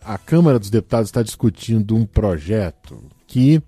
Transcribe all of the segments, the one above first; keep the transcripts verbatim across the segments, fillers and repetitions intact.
a Câmara dos Deputados está discutindo um projeto que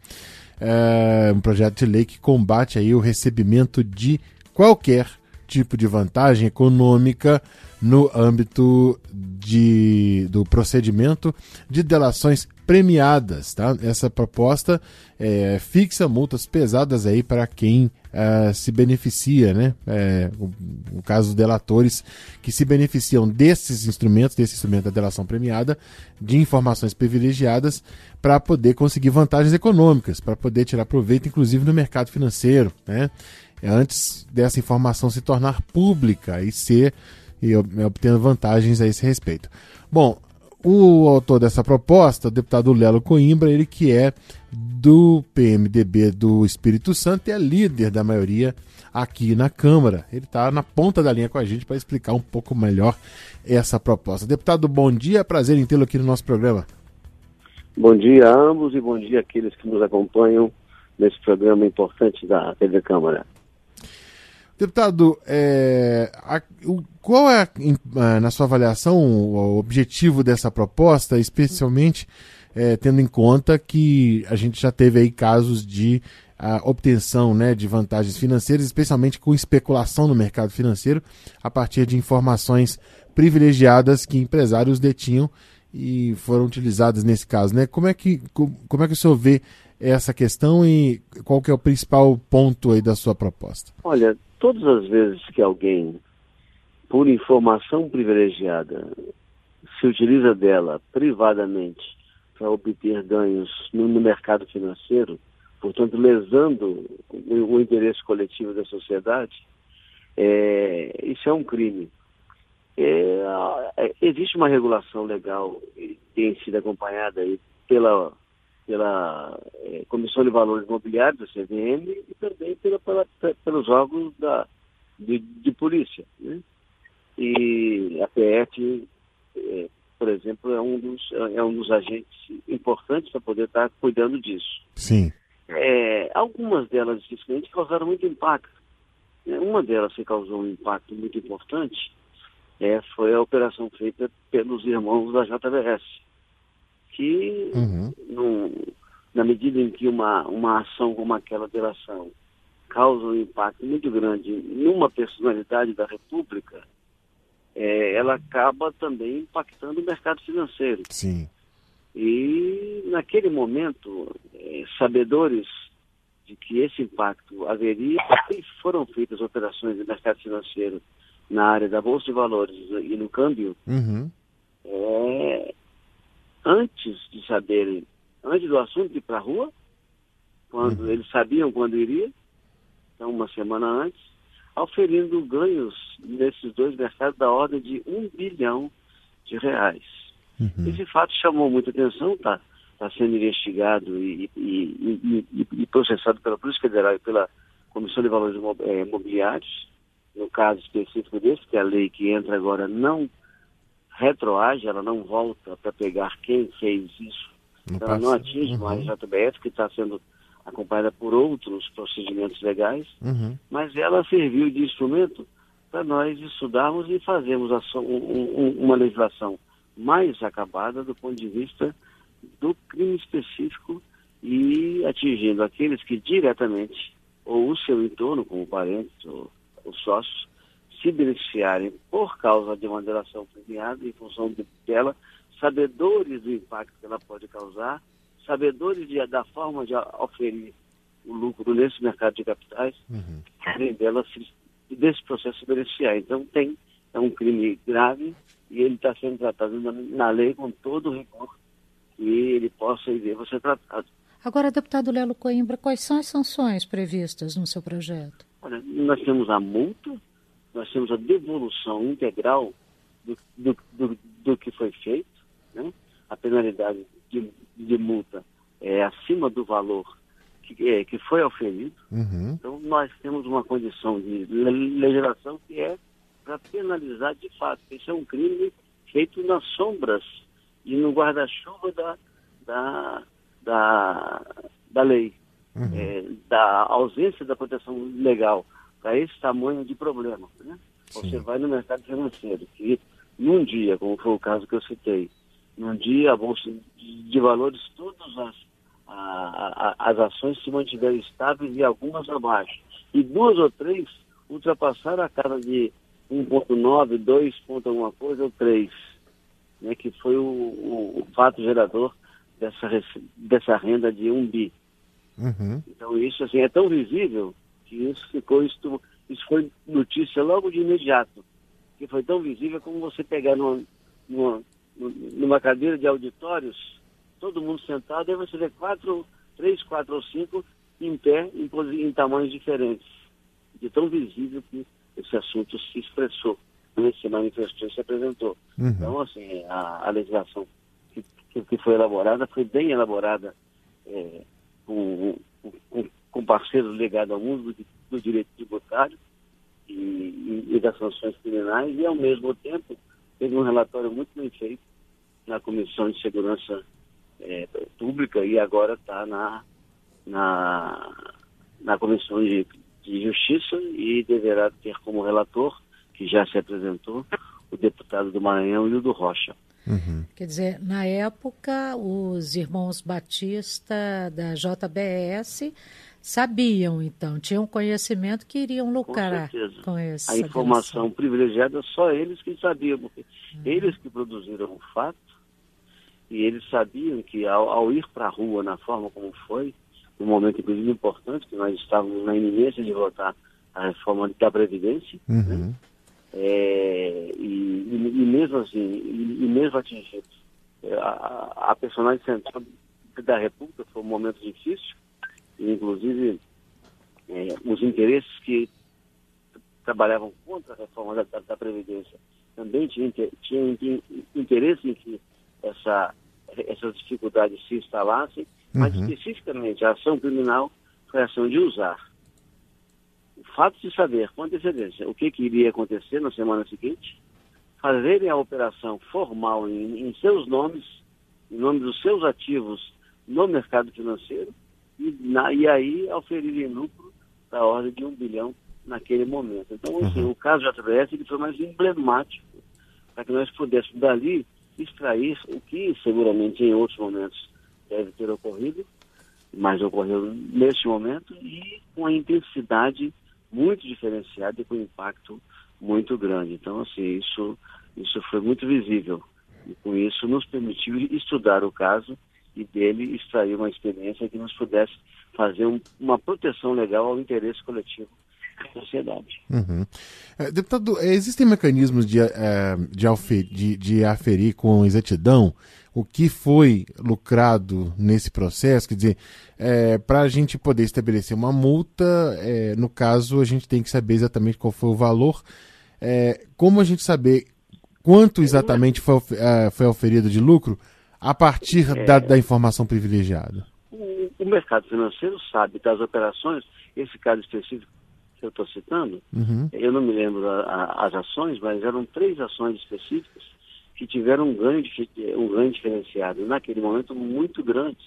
é um projeto de lei que combate aí o recebimento de qualquer tipo de vantagem econômica no âmbito de, do procedimento de delações premiadas, tá? Essa proposta é, fixa multas pesadas aí para quem é, se beneficia, né? É, o, o caso dos delatores que se beneficiam desses instrumentos, desse instrumento da delação premiada, de informações privilegiadas para poder conseguir vantagens econômicas, para poder tirar proveito, inclusive no mercado financeiro, né? Antes dessa informação se tornar pública e ser e obtendo vantagens a esse respeito. Bom, o autor dessa proposta, o deputado Lelo Coimbra, ele que é do P M D B do Espírito Santo e é líder da maioria aqui na Câmara. Ele está na ponta da linha com a gente para explicar um pouco melhor essa proposta. Deputado, bom dia, prazer em tê-lo aqui no nosso programa. Bom dia a ambos e bom dia àqueles que nos acompanham nesse programa importante da T V Câmara. Deputado, é, a, o, qual é, a, na sua avaliação, o objetivo dessa proposta, especialmente é, tendo em conta que a gente já teve aí casos de a, obtenção, né, de vantagens financeiras, especialmente com especulação no mercado financeiro, a partir de informações privilegiadas que empresários detinham e foram utilizadas nesse caso, né? Como é que, como é que o senhor vê essa questão e qual que é o principal ponto aí da sua proposta? Olha, todas as vezes que alguém, por informação privilegiada, se utiliza dela privadamente para obter ganhos no, no mercado financeiro, portanto lesando o, o interesse coletivo da sociedade, é, isso é um crime. É, é, existe uma regulação legal que tem sido acompanhada aí pela, pela é, Comissão de Valores Imobiliários, da C V M, e também pela, pela, pelos órgãos da, de, de polícia, né? E a P F, é, por exemplo, é um, dos, é um dos agentes importantes para poder estar cuidando disso. Sim. É, algumas delas, especificamente, causaram muito impacto. Uma delas que causou um impacto muito importante É, foi a operação feita pelos irmãos da J B S, que, uhum. no, na medida em que uma, uma ação como aquela delação causa um impacto muito grande numa personalidade da República, é, ela acaba também impactando o mercado financeiro. Sim. E, naquele momento, é, sabedores de que esse impacto haveria, e foram feitas operações de mercado financeiro na área da Bolsa de Valores e no câmbio, uhum. é, antes de saberem, antes do assunto ir para a rua, quando uhum. eles sabiam quando iria, então uma semana antes, auferindo ganhos nesses dois mercados da ordem de um bilhão de reais. Uhum. Esse fato chamou muita atenção, está tá sendo investigado e, e, e, e, e processado pela Polícia Federal e pela Comissão de Valores Imobiliários. No caso específico desse, que a lei que entra agora não retroage, ela não volta para pegar quem fez isso. Não ela passa. não atinge uhum. mais a J B S, que está sendo acompanhada por outros procedimentos legais, uhum. mas ela serviu de instrumento para nós estudarmos e fazermos ação, um, um, uma legislação mais acabada do ponto de vista do crime específico e atingindo aqueles que diretamente, ou o seu entorno, como parentes, ou os sócios, se beneficiarem por causa de uma delação premiada em função dela, sabedores do impacto que ela pode causar, sabedores de, da forma de oferir o lucro nesse mercado de capitais, uhum. querem dela se, desse processo se beneficiar. Então tem, é um crime grave e ele está sendo tratado na, na lei com todo o rigor que ele possa e deva ser tratado. Agora, deputado Lelo Coimbra, quais são as sanções previstas no seu projeto? Olha, nós temos a multa, nós temos a devolução integral do, do, do, do que foi feito, né? A penalidade de, de multa é acima do valor que, é, que foi oferido. Uhum. Então, nós temos uma condição de legislação que é para penalizar de fato. Isso é um crime feito nas sombras e no guarda-chuva da, da, da, da lei. Uhum. É, da ausência da proteção legal para esse tamanho de problema, né? Você vai no mercado financeiro, que num dia, como foi o caso que eu citei, num dia a Bolsa de Valores, todas as, a, a, as ações se mantiveram estáveis e algumas abaixo. E duas ou três ultrapassaram a casa de um ponto nove, dois ponto alguma coisa, ou três, né, que foi o, o, o fato gerador dessa, dessa renda de um bi. Uhum. Então isso assim, é tão visível que isso ficou, isso, isso foi notícia logo de imediato, que foi tão visível como você pegar numa, numa, numa cadeira de auditórios, todo mundo sentado, aí você vê quatro, três, quatro ou cinco em pé, em, em tamanhos diferentes. De tão visível que esse assunto se expressou, né, se manifestou e se apresentou. Uhum. Então, assim, a, a legislação que, que, que foi elaborada foi bem elaborada, é, com, com, com parceiros ligados ao mundo do, do direito tributário e, e, e das sanções criminais, e, ao mesmo tempo, teve um relatório muito bem feito na Comissão de Segurança é, Pública e agora está na, na, na Comissão de, de Justiça e deverá ter como relator, que já se apresentou, o deputado do Maranhão e o do Rocha. Uhum. Quer dizer, na época, os irmãos Batista da J B S sabiam, então, tinham conhecimento que iriam lucrar com, com essa a informação delação privilegiada, só eles que sabiam, porque uhum. eles que produziram o fato, e eles sabiam que ao, ao ir para a rua na forma como foi, um momento inclusive importante, que nós estávamos na iminência de votar a reforma da Previdência, uhum. né? É, e, e, e mesmo assim, e, e mesmo atingido a, a personagem central da República, foi um momento difícil, e inclusive é, os interesses que trabalhavam contra a reforma da, da, da Previdência também tinham, tinham, tinham interesse em que essa, essas dificuldades se instalassem, uhum. mas especificamente a ação criminal foi a ação de usar o fato de saber com antecedência o que, que iria acontecer na semana seguinte, fazerem a operação formal em, em seus nomes, em nome dos seus ativos no mercado financeiro, e, na, e aí oferirem lucro da ordem de um bilhão naquele momento. Então, assim, uhum. o caso J B S ele foi mais emblemático para que nós pudéssemos dali extrair o que seguramente em outros momentos deve ter ocorrido, mas ocorreu neste momento e com a intensidade muito diferenciada e com impacto muito grande. Então, assim, isso, isso foi muito visível. E com isso nos permitiu estudar o caso e dele extrair uma experiência que nos pudesse fazer um, uma proteção legal ao interesse coletivo da sociedade. Uhum. É, deputado, existem mecanismos de, é, de, aufer, de, de aferir com exatidão o que foi lucrado nesse processo? Quer dizer, é, para a gente poder estabelecer uma multa, é, no caso, a gente tem que saber exatamente qual foi o valor. É, como a gente saber quanto exatamente foi, é, foi oferido de lucro a partir é, da, da informação privilegiada? O, o mercado financeiro sabe das operações, esse caso específico que eu estou citando, uhum. eu não me lembro a, a, as ações, mas eram três ações específicas que tiveram um ganho, um ganho diferenciado, naquele momento muito grandes.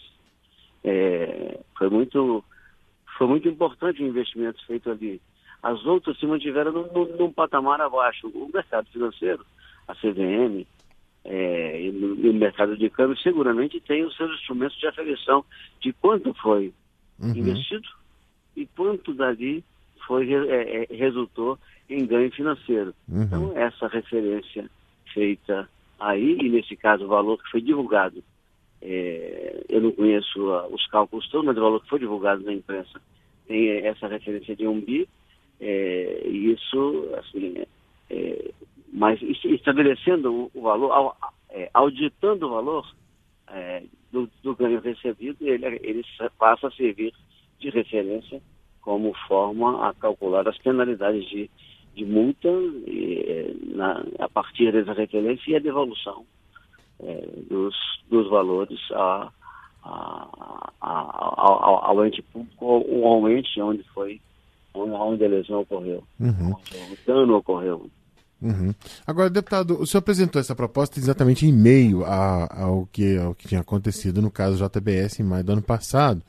É, foi, muito, foi muito importante o investimento feito ali. As outras se mantiveram num, num, num patamar abaixo. O mercado financeiro, a C V M, é, e, no, e o mercado de câmbio seguramente tem os seus instrumentos de aferição de quanto foi uhum. investido e quanto dali foi, é, é, resultou em ganho financeiro. Uhum. Então, essa referência feita aí, e nesse caso o valor que foi divulgado, é, eu não conheço uh, os cálculos todos, mas o valor que foi divulgado na imprensa tem essa referência de um bi, é, e isso, assim, é, mas estabelecendo o, o valor, ao, é, auditando o valor é, do, do ganho recebido, ele, ele passa a servir de referência como forma a calcular as penalidades de de multa e, na, a partir dessa referência e a devolução é, dos, dos valores a, a, a, a, ao ente público ou ao ente onde foi, onde a lesão ocorreu, uhum. onde o dano ocorreu. Uhum. Agora, deputado, o senhor apresentou essa proposta exatamente em meio a, ao, que, ao que tinha acontecido no caso J B S em maio do ano passado.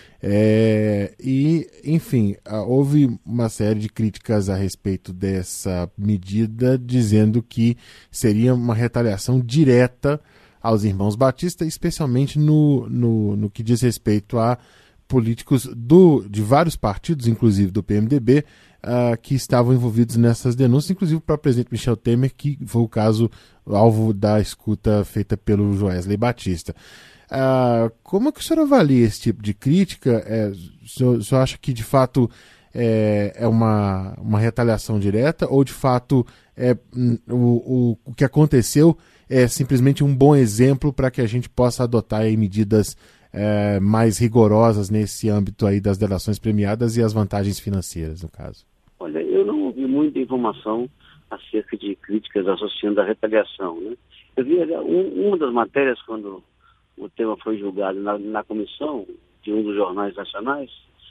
É, e, enfim, houve uma série de críticas a respeito dessa medida, dizendo que seria uma retaliação direta aos irmãos Batista, especialmente no, no, no que diz respeito a políticos do, de vários partidos, inclusive do P M D B, uh, que estavam envolvidos nessas denúncias, inclusive para o presidente Michel Temer, que foi o caso alvo da escuta feita pelo Joesley Batista. Uh, como é que o senhor avalia esse tipo de crítica? É, o, senhor, o senhor acha que, de fato, é, é uma, uma retaliação direta ou, de fato, é, o, o, o que aconteceu é simplesmente um bom exemplo para que a gente possa adotar aí medidas é, mais rigorosas nesse âmbito aí das delações premiadas e as vantagens financeiras, no caso? Olha, eu não ouvi muita informação acerca de críticas associando a retaliação, né? Eu vi um, uma das matérias, quando o tema foi julgado na, na comissão de um dos jornais nacionais,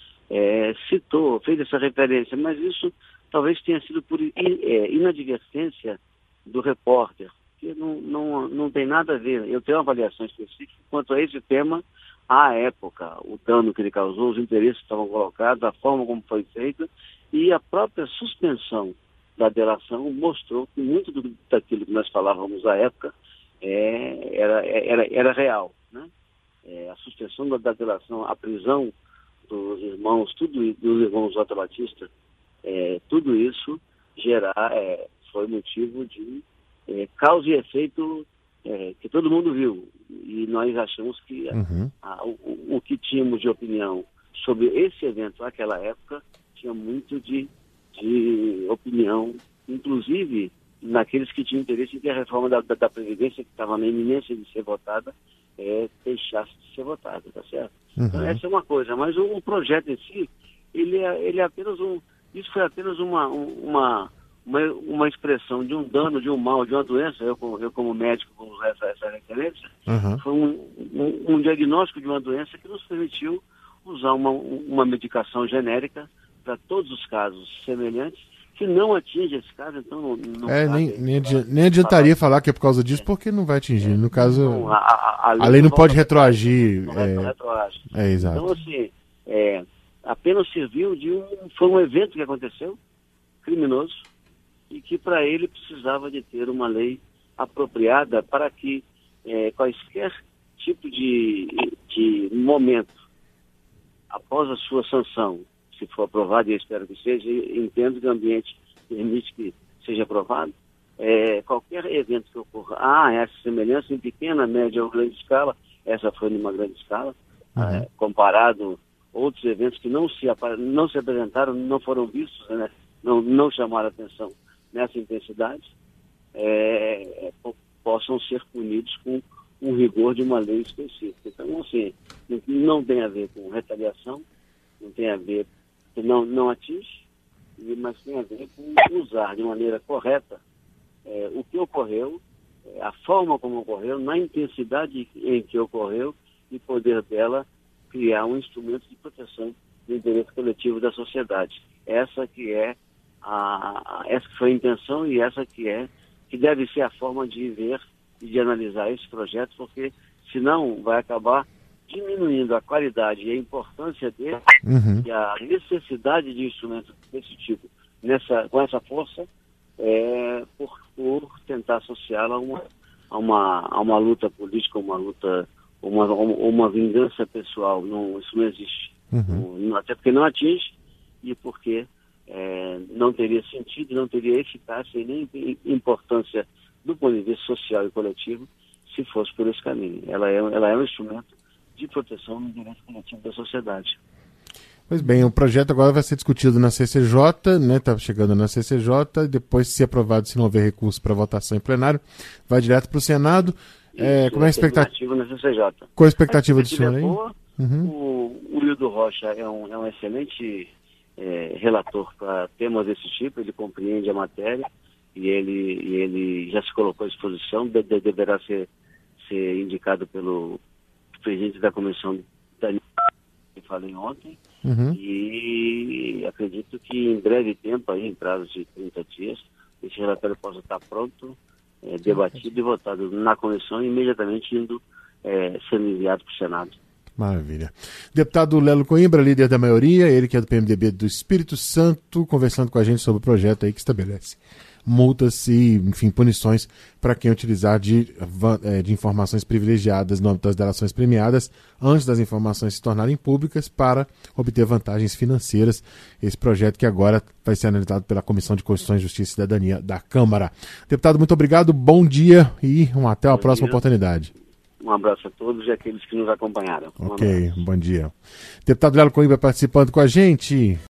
é, citou, fez essa referência, mas isso talvez tenha sido por é, inadvertência do repórter, que não, não, não tem nada a ver. Eu tenho uma avaliação específica quanto a esse tema, à época, o dano que ele causou, os interesses que estavam colocados, a forma como foi feita, e a própria suspensão da delação mostrou que muito do, daquilo que nós falávamos à época é, era, era, era real, né? É, a suspensão da, da delação, a prisão dos irmãos, tudo dos irmãos Jota Batista, é, tudo isso gerar, é, foi motivo de é, causa e efeito é, que todo mundo viu. E nós achamos que uhum. a, a, o, o que tínhamos de opinião sobre esse evento naquela época tinha muito de, de opinião, inclusive naqueles que tinham interesse em que a reforma da, da, da Previdência, que estava na iminência de ser votada, é, deixasse de ser votada, tá certo? Uhum. Então, essa é uma coisa, mas o, o projeto em si, ele é, ele é apenas um, isso foi apenas uma, uma, uma, uma expressão de um dano, de um mal, de uma doença. Eu, eu como médico, vou usar essa, essa referência, uhum. foi um, um, um diagnóstico de uma doença que nos permitiu usar uma, uma medicação genérica para todos os casos semelhantes, que não atinge esse caso, então não... não é, nem, nem, adi nem adiantaria falar. falar que é por causa disso, é. porque não vai atingir. É. No caso, não, a, a, a, lei a lei não pode retroagir. Não é, retroage. É, exato. Então, assim, é, apenas serviu de um... Foi um evento que aconteceu, criminoso, e que para ele precisava de ter uma lei apropriada para que é, quaisquer tipo de, de momento, após a sua sanção, se for aprovado, e eu espero que seja, entendo que o ambiente permite que seja aprovado, é, qualquer evento que ocorra, ah, essa semelhança em pequena, média ou grande escala, essa foi numa grande escala, uhum. é, comparado outros eventos que não se, não se apresentaram, não foram vistos, né, não, não chamaram atenção nessa intensidade, é, é, possam ser punidos com um rigor de uma lei específica. Então, assim, não tem a ver com retaliação, não tem a ver não, não atinge, mas tem a ver com usar de maneira correta é, o que ocorreu, é, a forma como ocorreu, na intensidade em que ocorreu e poder dela criar um instrumento de proteção do interesse coletivo da sociedade. Essa que é a, a essa que foi a intenção e essa que é que deve ser a forma de ver e de analisar esse projeto, porque senão vai acabar diminuindo a qualidade e a importância dele uhum. e a necessidade de instrumentos desse tipo, nessa, com essa força, é, por, por tentar associá-la a uma, a, uma, a uma luta política, uma luta, uma, uma vingança pessoal. Não, isso não existe. Uhum. Não, até porque não atinge e porque é, não teria sentido, não teria eficácia e nem importância do ponto de vista social e coletivo se fosse por esse caminho. Ela é, ela é um instrumento de proteção no direito coletivo da sociedade. Pois bem, o projeto agora vai ser discutido na C C J, né? Está chegando na C C J, depois, se aprovado, se não houver recurso para votação em plenário, vai direto para o Senado. Isso, é, como é a expectativa na C C J? Qual a expectativa a do senhor é aí? Boa. Uhum. O, o Hildo Rocha é um, é um excelente é, relator para temas desse tipo, ele compreende a matéria e ele, e ele já se colocou à disposição, de, de, deverá ser, ser indicado pelo presidente da comissão, que falei ontem, uhum. e acredito que em breve tempo, aí, em prazo de trinta dias, esse relatório possa estar pronto, é, debatido e votado na comissão e imediatamente indo é, sendo enviado para o Senado. Maravilha. Deputado Lelo Coimbra, líder da maioria, ele que é do P M D B do Espírito Santo, conversando com a gente sobre o projeto aí que estabelece multas e, enfim, punições para quem utilizar de, de informações privilegiadas no âmbito das delações premiadas antes das informações se tornarem públicas para obter vantagens financeiras. Esse projeto que agora vai ser analisado pela Comissão de Constituição, Justiça e Cidadania da Câmara. Deputado, muito obrigado, bom dia e um até a próxima oportunidade. Um abraço a todos e àqueles que nos acompanharam. Um ok, abraço. Bom dia. Deputado Lelo Coimbra participando com a gente.